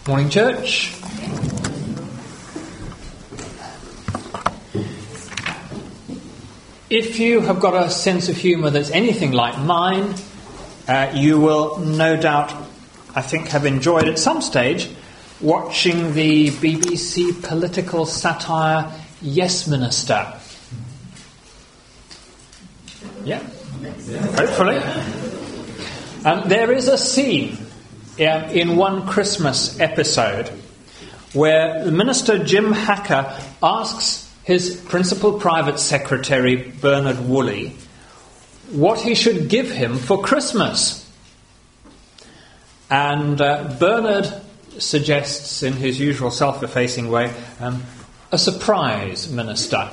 Morning, church. If you have got a sense of humour that's anything like mine, you will no doubt, I think, have enjoyed at some stage watching the BBC political satire Yes Minister. Yeah, hopefully. There is a scene in one Christmas episode where the Minister Jim Hacker asks his principal private secretary Bernard Woolley what he should give him for Christmas. And Bernard suggests, in his usual self-effacing way, a surprise, Minister.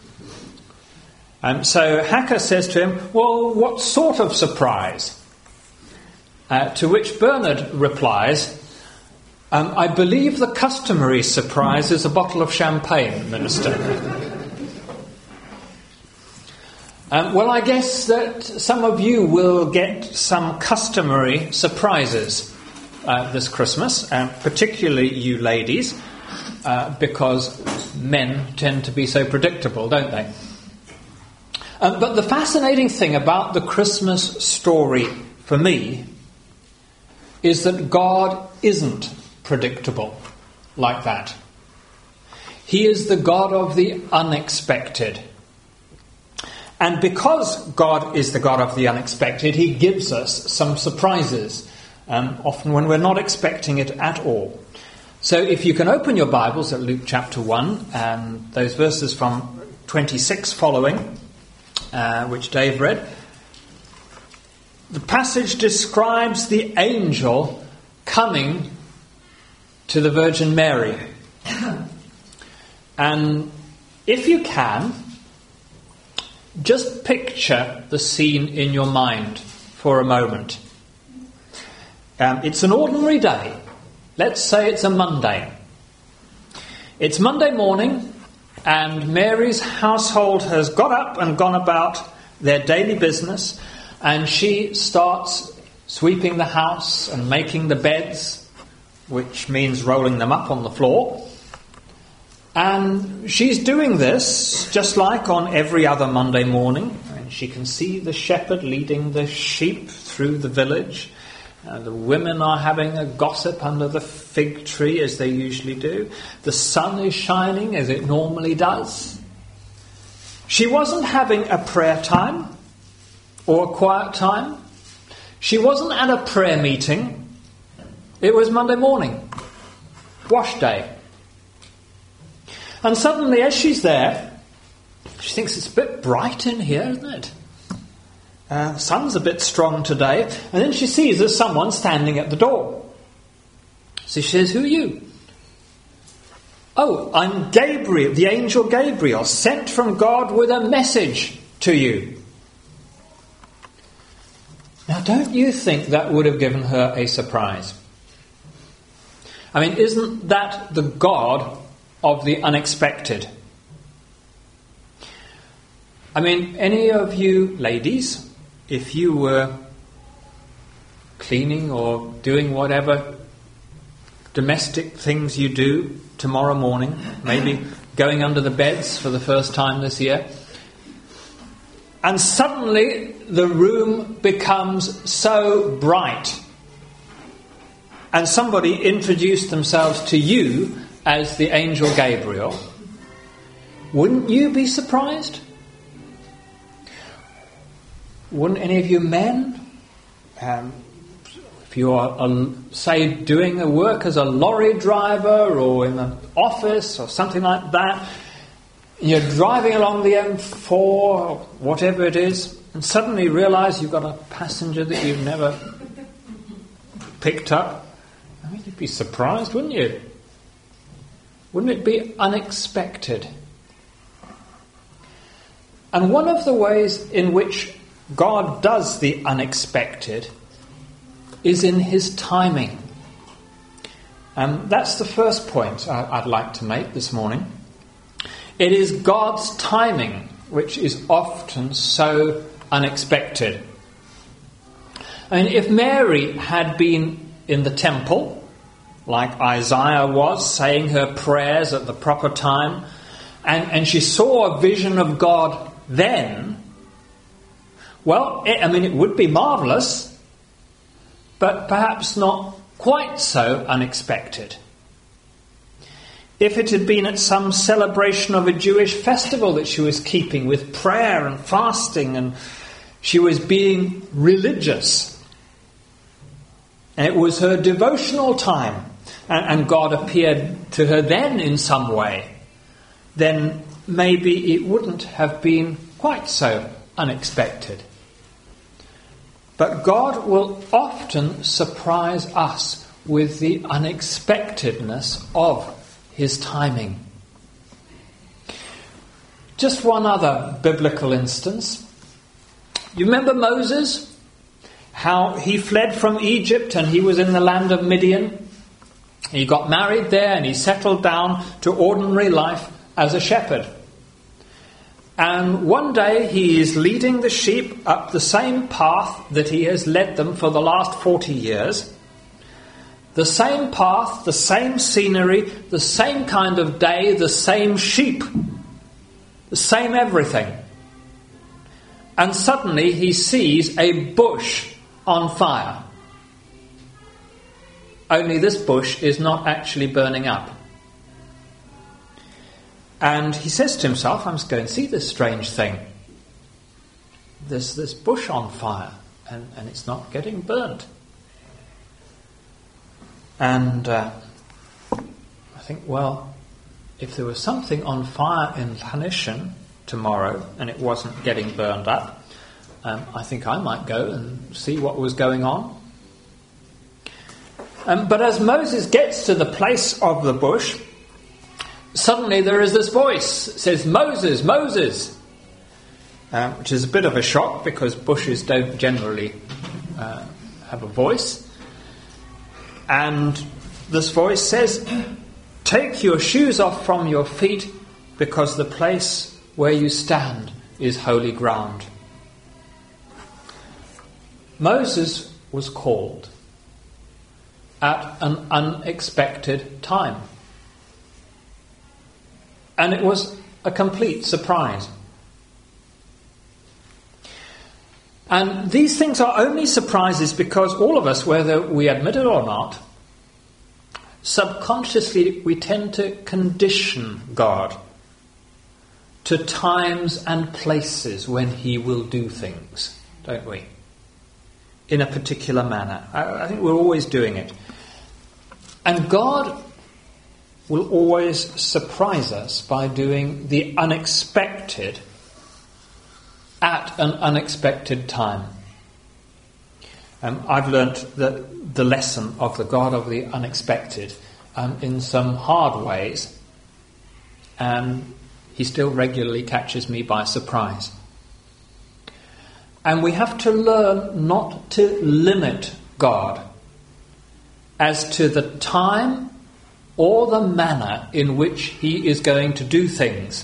So Hacker says to him, well, what sort of surprise? To which Bernard replies, I believe the customary surprise is a bottle of champagne, Minister. Well, I guess that some of you will get some customary surprises this Christmas, particularly you ladies, because men tend to be so predictable, don't they? But the fascinating thing about the Christmas story for me is that God isn't predictable like that. He is the God of the unexpected. And because God is the God of the unexpected, he gives us some surprises, often when we're not expecting it at all. So if you can open your Bibles at Luke chapter 1, and those verses from 26 following, which Dave read, the passage describes the angel coming to the Virgin Mary. And if you can, just picture the scene in your mind for a moment. It's an ordinary day. Let's say it's a Monday. It's Monday morning, and Mary's household has got up and gone about their daily business, and she starts sweeping the house and making the beds, which means rolling them up on the floor. And she's doing this just like on every other Monday morning. And she can see the shepherd leading the sheep through the village. The women are having a gossip under the fig tree, as they usually do. The sun is shining, as it normally does. She wasn't having a prayer time or a quiet time. She wasn't at a prayer meeting. It was Monday morning, wash day. And suddenly, as she's there, she thinks it's a bit bright in here, isn't it? The sun's a bit strong today. And then she sees there's someone standing at the door. So she says, who are you? Oh, I'm Gabriel, the angel Gabriel, sent from God with a message to you. Now, don't you think that would have given her a surprise? I mean, isn't that the God of the unexpected? I mean, any of you ladies, if you were cleaning or doing whatever domestic things you do tomorrow morning, maybe going under the beds for the first time this year, and suddenly the room becomes so bright, and somebody introduced themselves to you as the angel Gabriel, wouldn't you be surprised? Wouldn't any of you men, if you are, say, doing a work as a lorry driver or in an office or something like that, you're driving along the M4 or whatever it is, and suddenly realise you've got a passenger that you've never picked up? I mean, you'd be surprised, wouldn't you? Wouldn't it be unexpected? And one of the ways in which God does the unexpected is in his timing. That's the first point I'd like to make this morning. It is God's timing which is often so unexpected. I mean, if Mary had been in the temple like Isaiah was, saying her prayers at the proper time, and she saw a vision of God then, well, it would be marvellous, but perhaps not quite so unexpected. If it had been at some celebration of a Jewish festival that she was keeping with prayer and fasting, and she was being religious, and it was her devotional time, and God appeared to her then in some way, then maybe it wouldn't have been quite so unexpected. But God will often surprise us with the unexpectedness of His timing. Just one other biblical instance. You remember Moses? How he fled from Egypt and he was in the land of Midian. He got married there and he settled down to ordinary life as a shepherd. And one day he is leading the sheep up the same path that he has led them for the last 40 years. The same path, the same scenery, the same kind of day, the same sheep, the same everything. And suddenly he sees a bush on fire. Only this bush is not actually burning up. And he says to himself, I must go and see this strange thing. There's this bush on fire and it's not getting burnt. And I think, well, if there was something on fire in Llanishen tomorrow and it wasn't getting burned up, I think I might go and see what was going on. But as Moses gets to the place of the bush, suddenly there is this voice that says, Moses, Moses, which is a bit of a shock because bushes don't generally have a voice. And this voice says, take your shoes off from your feet because the place where you stand is holy ground. Moses was called at an unexpected time. And it was a complete surprise. And these things are only surprises because all of us, whether we admit it or not, subconsciously we tend to condition God to times and places when He will do things, don't we? In a particular manner. I think we're always doing it. And God will always surprise us by doing the unexpected at an unexpected time. I've learnt the lesson of the God of the unexpected in some hard ways, and He still regularly catches me by surprise. And we have to learn not to limit God as to the time or the manner in which He is going to do things.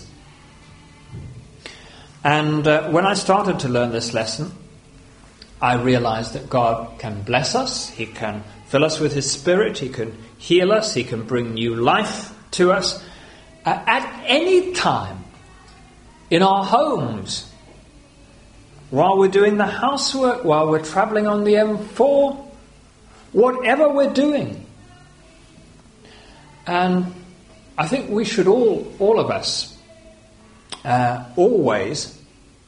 And when I started to learn this lesson, I realized that God can bless us, He can fill us with His Spirit, He can heal us, He can bring new life to us at any time, in our homes, while we're doing the housework, while we're travelling on the M4, whatever we're doing. And I think we should all of us, always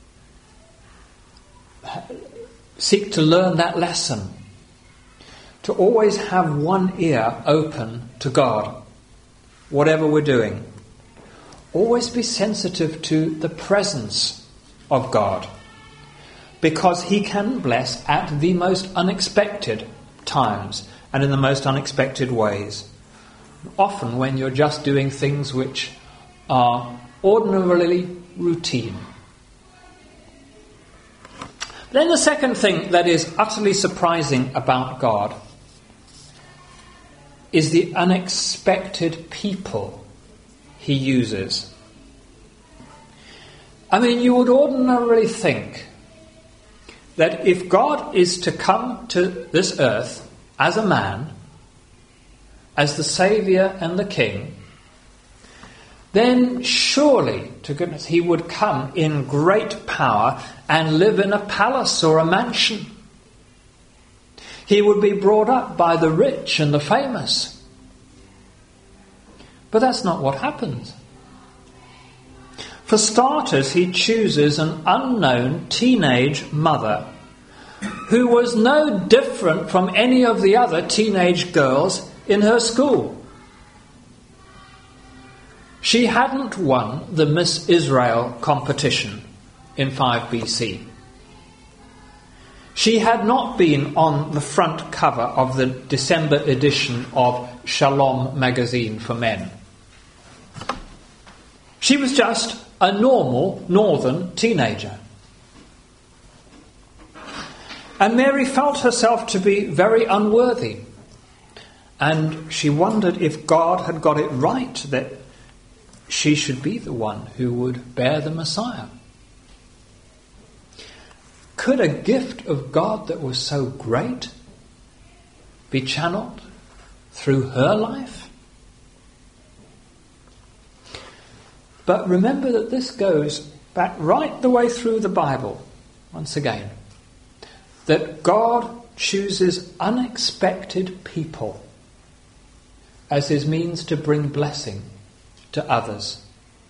seek to learn that lesson. To always have one ear open to God, whatever we're doing. Always be sensitive to the presence of God, because He can bless at the most unexpected times and in the most unexpected ways. Often when you're just doing things which are ordinarily routine. Then the second thing that is utterly surprising about God is the unexpected people He uses. I mean, you would ordinarily think that if God is to come to this earth as a man as the Saviour and the King, then surely, to goodness, he would come in great power and live in a palace or a mansion. He would be brought up by the rich and the famous. But that's not what happens. For starters, he chooses an unknown teenage mother who was no different from any of the other teenage girls in her school. She hadn't won the Miss Israel competition in 5 BC. She had not been on the front cover of the December edition of Shalom magazine for men. She was just a normal northern teenager. And Mary felt herself to be very unworthy. And she wondered if God had got it right that she should be the one who would bear the Messiah. Could a gift of God that was so great be channeled through her life? But remember that this goes back right the way through the Bible, once again, that God chooses unexpected people as his means to bring blessing to others.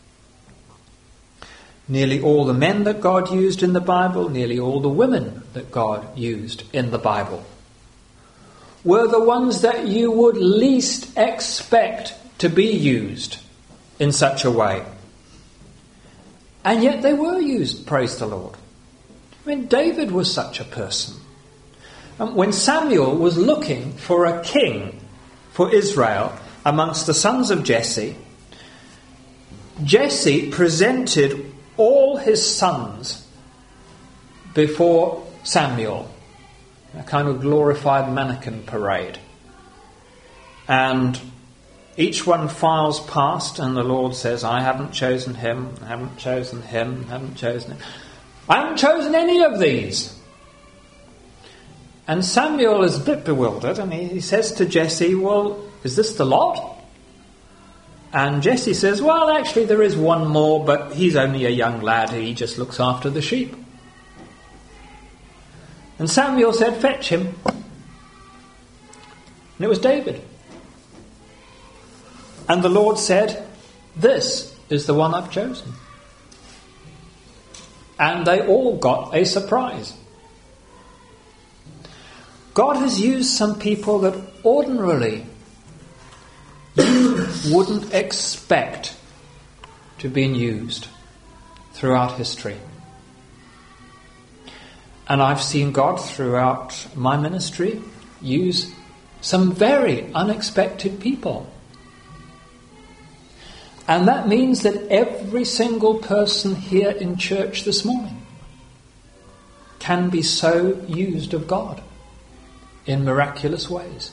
Nearly all the men that God used in the Bible, nearly all the women that God used in the Bible, were the ones that you would least expect to be used in such a way. And yet they were used, praise the Lord. I mean, David was such a person. And when Samuel was looking for a king for Israel amongst the sons of Jesse, Jesse presented all his sons before Samuel, a kind of glorified mannequin parade. And each one files past and the Lord says, I haven't chosen him, I haven't chosen him, I haven't chosen him. I haven't chosen any of these. And Samuel is a bit bewildered and he says to Jesse, well, is this the lot? And Jesse says, well, actually there is one more, but he's only a young lad, he just looks after the sheep. And Samuel said, fetch him. And it was David. And the Lord said, this is the one I've chosen. And they all got a surprise. God has used some people that ordinarily you wouldn't expect to be used throughout history. And I've seen God throughout my ministry use some very unexpected people. And that means that every single person here in church this morning can be so used of God in miraculous ways.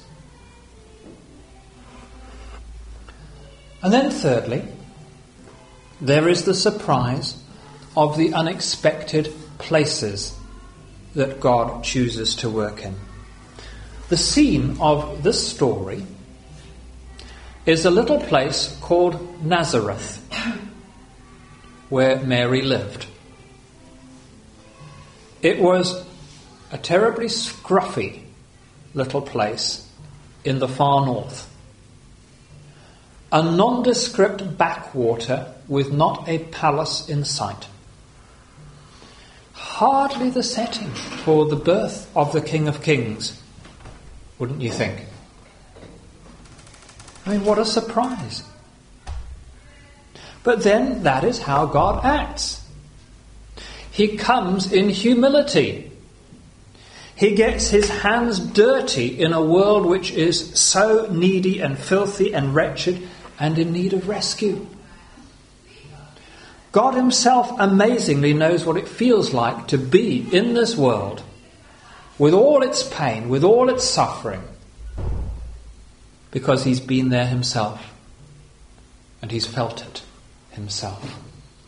And then thirdly, there is the surprise of the unexpected places that God chooses to work in. The scene of this story is a little place called Nazareth, where Mary lived. It was a terribly scruffy little place in the far north. A nondescript backwater with not a palace in sight. Hardly the setting for the birth of the King of Kings, wouldn't you think? I mean, what a surprise. But then that is how God acts. He comes in humility. He gets his hands dirty in a world which is so needy and filthy and wretched and in need of rescue. God himself amazingly knows what it feels like to be in this world with all its pain, with all its suffering, because he's been there himself and he's felt it himself.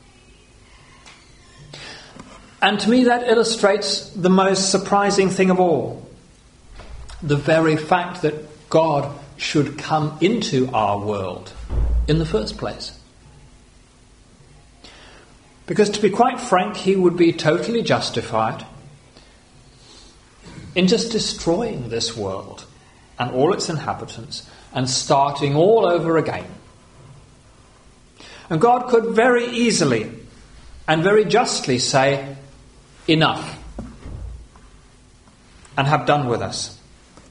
And to me that illustrates the most surprising thing of all. The very fact that God should come into our world in the first place. Because to be quite frank, he would be totally justified in just destroying this world and all its inhabitants and starting all over again. And God could very easily and very justly say, enough, and have done with us.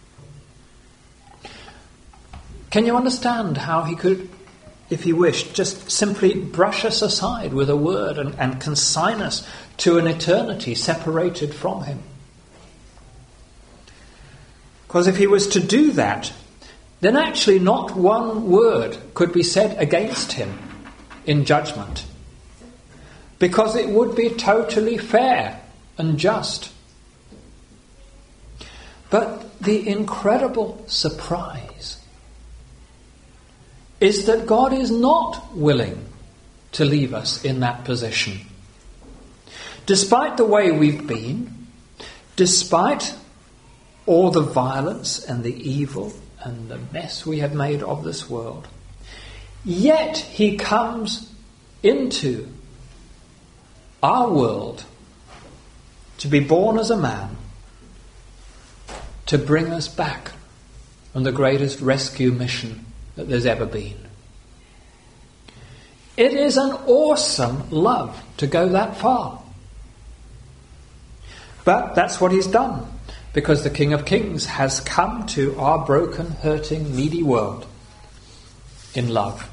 Can you understand how he could, if he wished, just simply brush us aside with a word and consign us to an eternity separated from him? Because if he was to do that, then actually not one word could be said against him in judgment. Because it would be totally fair and just. But the incredible surprise is that God is not willing to leave us in that position. Despite the way we've been, despite all the violence and the evil and the mess we have made of this world, yet he comes into our world to be born as a man, to bring us back on the greatest rescue mission that there's ever been. It is an awesome love to go that far. But that's what he's done, because the King of Kings has come to our broken, hurting, needy world in love.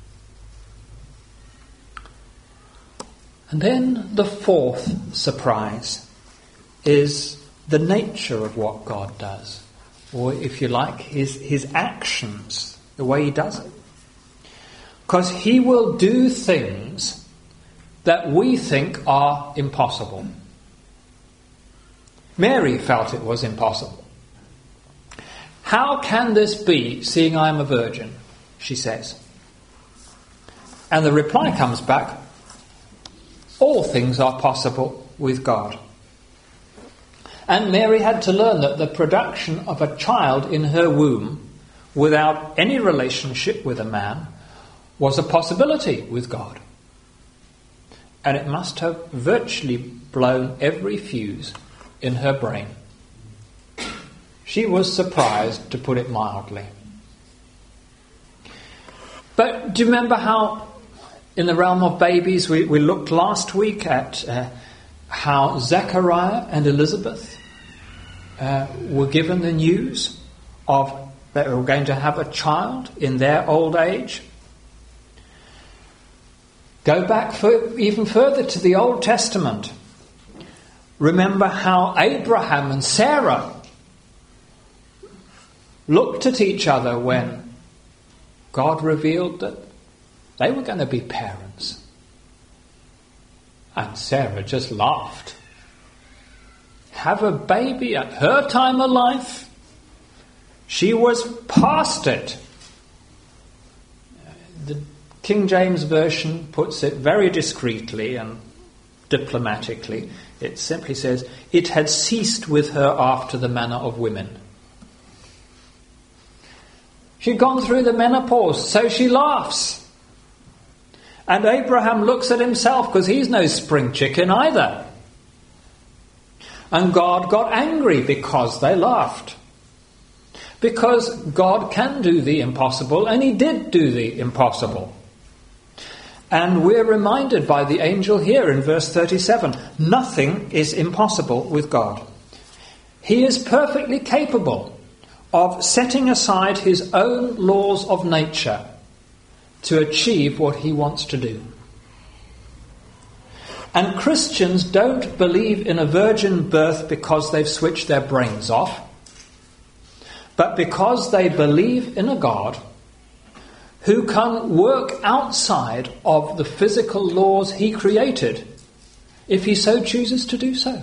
And then the fourth surprise is the nature of what God does, or if you like, his actions, the way he does it. Because he will do things that we think are impossible. Mary felt it was impossible. How can this be, seeing I am a virgin? She says. And the reply comes back, all things are possible with God. And Mary had to learn that the production of a child in her womb without any relationship with a man was a possibility with God. And it must have virtually blown every fuse in her brain. She was surprised, to put it mildly. But do you remember how in the realm of babies we looked last week at how Zechariah and Elizabeth were given the news of that they were going to have a child in their old age? Go back even further to the Old Testament. Remember how Abraham and Sarah looked at each other when God revealed that they were going to be parents. And Sarah just laughed. Have a baby at her time of life? She was past it. The King James Version puts it very discreetly and diplomatically. It simply says, it had ceased with her after the manner of women. She'd gone through the menopause, so she laughs. And Abraham looks at himself, because he's no spring chicken either. And God got angry because they laughed. Because God can do the impossible, and he did do the impossible. And we're reminded by the angel here in verse 37, nothing is impossible with God. He is perfectly capable of setting aside his own laws of nature to achieve what he wants to do. And Christians don't believe in a virgin birth because they've switched their brains off, but because they believe in a God who can work outside of the physical laws he created, if he so chooses to do so.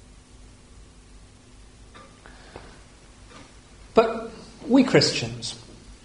But we Christians,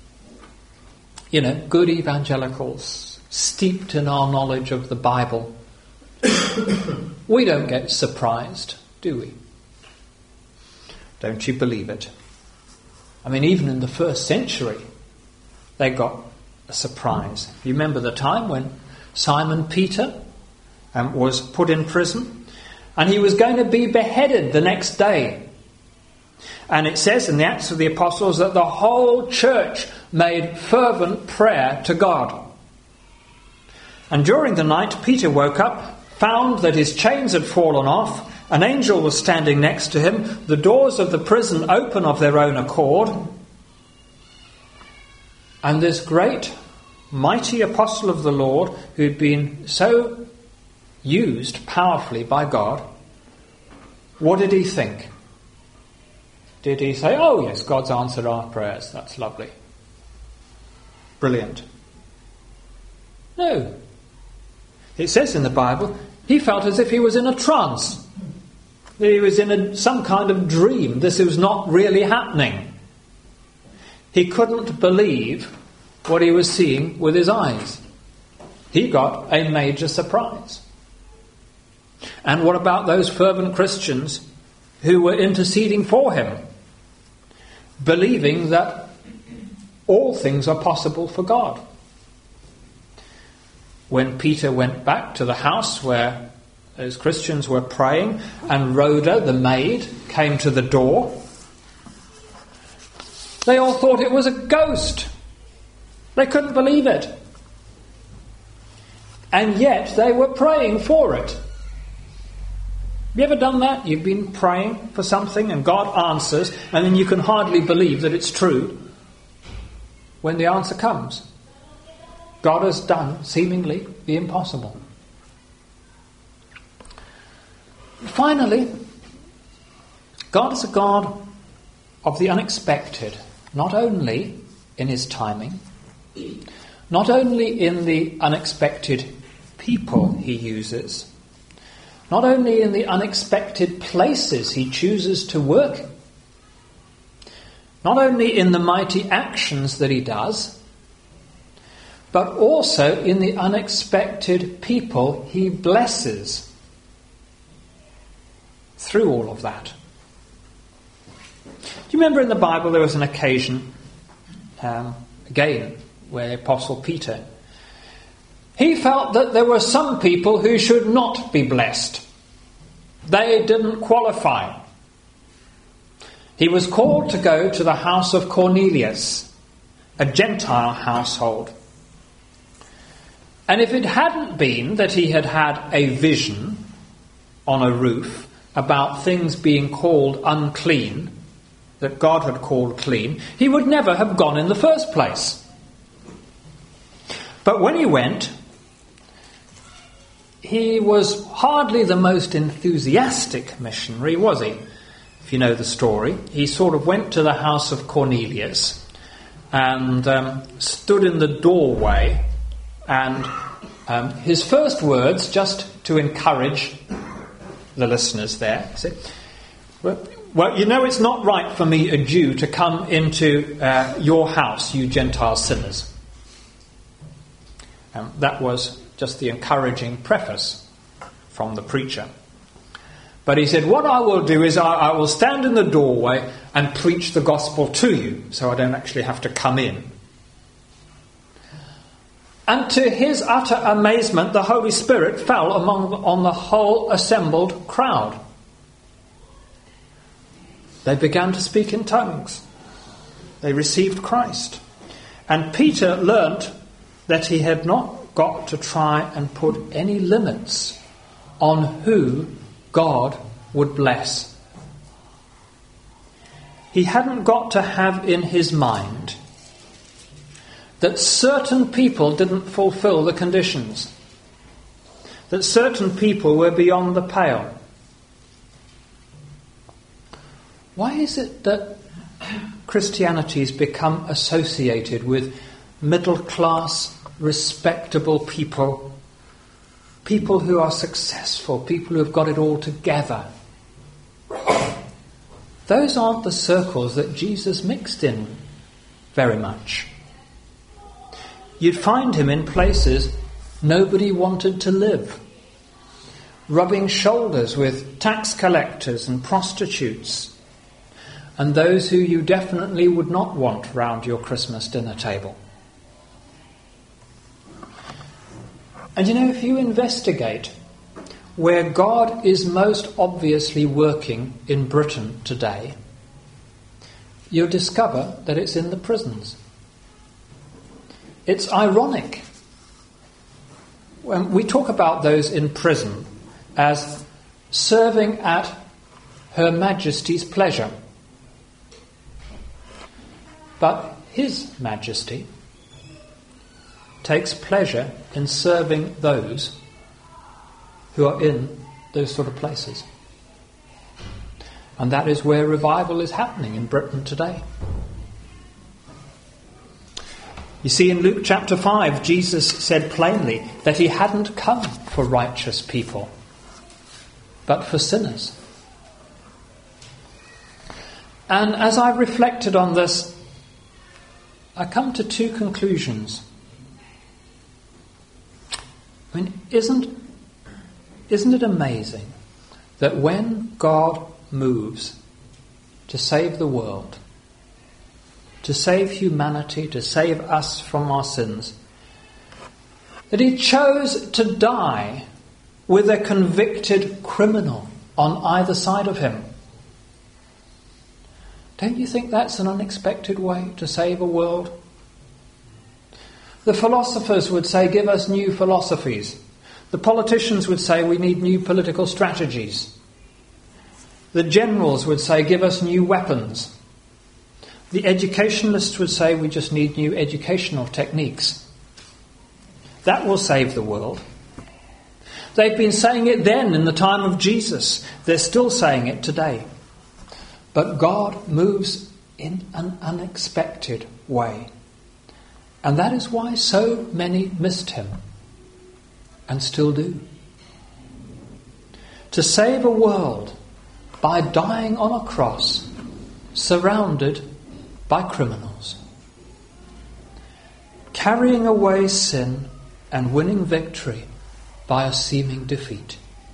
good evangelicals, steeped in our knowledge of the Bible, we don't get surprised, do we? Don't you believe it? I mean, even in the first century, they got a surprise. You remember the time when Simon Peter was put in prison, and he was going to be beheaded the next day. And it says in the Acts of the Apostles that the whole church made fervent prayer to God. And during the night, Peter woke up, found that his chains had fallen off, an angel was standing next to him, the doors of the prison open of their own accord, and this great, mighty apostle of the Lord, who'd been so used powerfully by God, what did he think? Did he say, "Oh yes, God's answered our prayers, that's lovely, brilliant"? No. It says in the Bible, he felt as if he was in a trance. He was in some kind of dream. This was not really happening. He couldn't believe what he was seeing with his eyes. He got a major surprise. And what about those fervent Christians who were interceding for him, believing that all things are possible for God? When Peter went back to the house where those Christians were praying, and Rhoda, the maid, came to the door, they all thought it was a ghost. They couldn't believe it. And yet they were praying for it. You ever done that? You've been praying for something and God answers, and then you can hardly believe that it's true when the answer comes. God has done, seemingly, the impossible. Finally, God is a God of the unexpected, not only in his timing, not only in the unexpected people he uses, not only in the unexpected places he chooses to work, not only in the mighty actions that he does, but also in the unexpected people he blesses through all of that. Do you remember in the Bible there was an occasion, again, where Apostle Peter, he felt that there were some people who should not be blessed. They didn't qualify. He was called to go to the house of Cornelius, a Gentile household. And if it hadn't been that he had had a vision on a roof about things being called unclean, that God had called clean, he would never have gone in the first place. But when he went, he was hardly the most enthusiastic missionary, was he? If you know the story. He sort of went to the house of Cornelius and stood in the doorway, and his first words, just to encourage the listeners there, said, "Well, you know it's not right for me, a Jew, to come into your house, you Gentile sinners." That was just the encouraging preface from the preacher. But he said, "What I will do is I will stand in the doorway and preach the gospel to you, so I don't actually have to come in." And to his utter amazement, the Holy Spirit fell on the whole assembled crowd. They began to speak in tongues. They received Christ. And Peter learnt that he had not got to try and put any limits on who God would bless. He hadn't got to have in his mind that certain people didn't fulfill the conditions, that certain people were beyond the pale. Why is it that Christianity has become associated with middle-class, respectable people, people who are successful, people who have got it all together? Those aren't the circles that Jesus mixed in very much. You'd find him in places nobody wanted to live, rubbing shoulders with tax collectors and prostitutes, and those who you definitely would not want round your Christmas dinner table. And if you investigate where God is most obviously working in Britain today, you'll discover that it's in the prisons. It's ironic. When we talk about those in prison as serving at Her Majesty's pleasure. But His Majesty takes pleasure in serving those who are in those sort of places. And that is where revival is happening in Britain today. You see, in Luke chapter 5, Jesus said plainly that He hadn't come for righteous people, but for sinners. And as I reflected on this, I come to two conclusions. I mean, isn't it amazing that when God moves to save the world, to save humanity, to save us from our sins, that He chose to die with a convicted criminal on either side of Him? Don't you think that's an unexpected way to save a world? The philosophers would say, give us new philosophies. The politicians would say, we need new political strategies. The generals would say, give us new weapons. The educationalists would say, we just need new educational techniques. That will save the world. They've been saying it then in the time of Jesus. They're still saying it today. But God moves in an unexpected way. And that is why so many missed Him, and still do. To save a world by dying on a cross, surrounded by criminals. Carrying away sin and winning victory by a seeming defeat.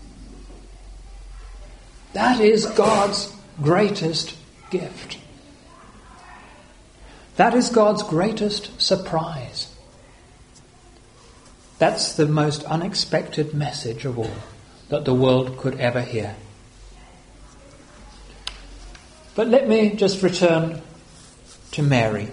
That is God's greatest gift. That is God's greatest surprise. That's the most unexpected message of all that the world could ever hear. But let me just return to Mary,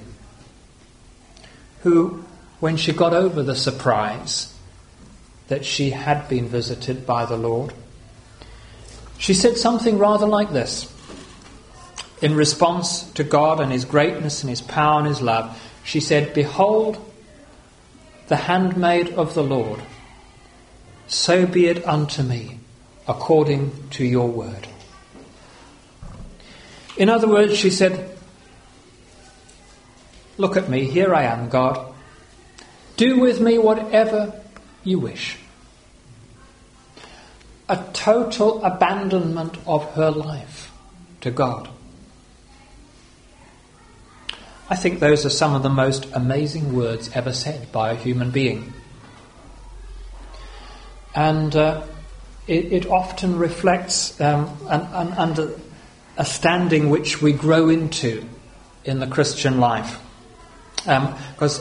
who, when she got over the surprise that she had been visited by the Lord, she said something rather like this. In response to God and His greatness and His power and His love, she said, "Behold, the handmaid of the Lord, so be it unto me, according to your word." In other words, she said, "Look at me, here I am, God. Do with me whatever you wish." A total abandonment of her life to God. I think those are some of the most amazing words ever said by a human being. And it often reflects a standing which we grow into in the Christian life. Because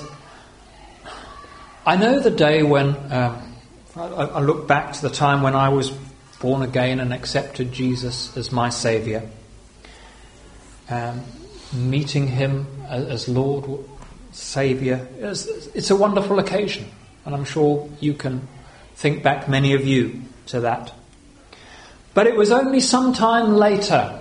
I know the day when, I look back to the time when I was born again and accepted Jesus as my Saviour. Meeting Him as Lord, Saviour, it's a wonderful occasion. And I'm sure you can think back, many of you, to that. But it was only some time later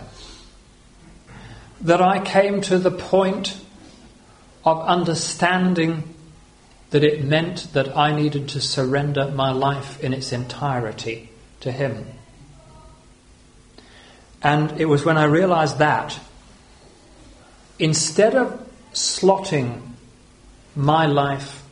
that I came to the point of understanding that it meant that I needed to surrender my life in its entirety to Him. And it was when I realised that, instead of slotting my life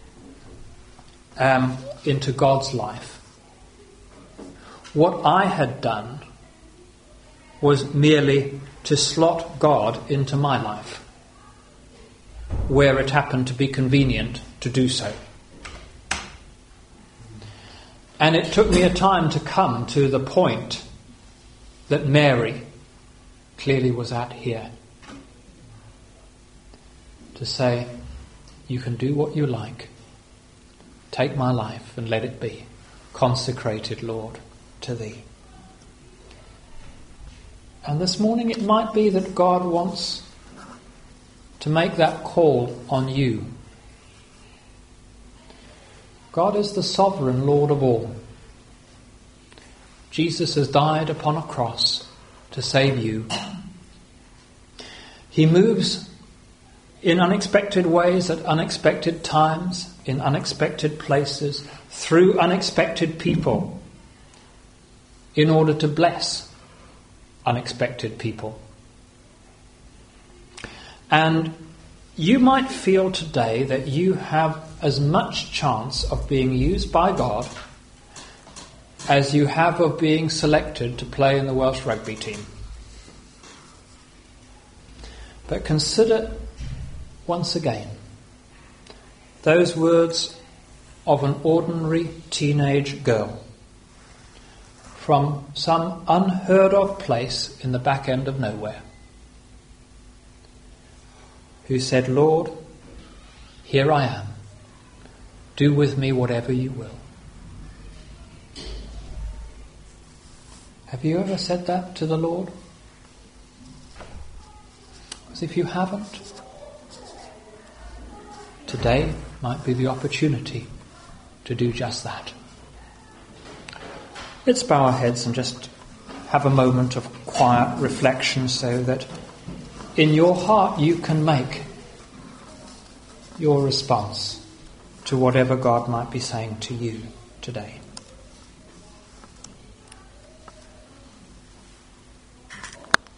into God's life, what I had done was merely to slot God into my life, where it happened to be convenient to do so. And it took me a time to come to the point that Mary clearly was at here. To say, you can do what you like. Take my life and let it be consecrated, Lord, to thee. And this morning it might be that God wants to make that call on you. God is the sovereign Lord of all. Jesus has died upon a cross to save you. He moves in unexpected ways at unexpected times, in unexpected places, through unexpected people, in order to bless unexpected people. And you might feel today that you have as much chance of being used by God as you have of being selected to play in the Welsh rugby team. But consider once again those words of an ordinary teenage girl from some unheard of place in the back end of nowhere, who said, Lord, here I am. Do with me whatever you will. Have you ever said that to the Lord? As if you haven't, today might be the opportunity to do just that. Let's bow our heads and just have a moment of quiet reflection so that in your heart you can make your response to whatever God might be saying to you today.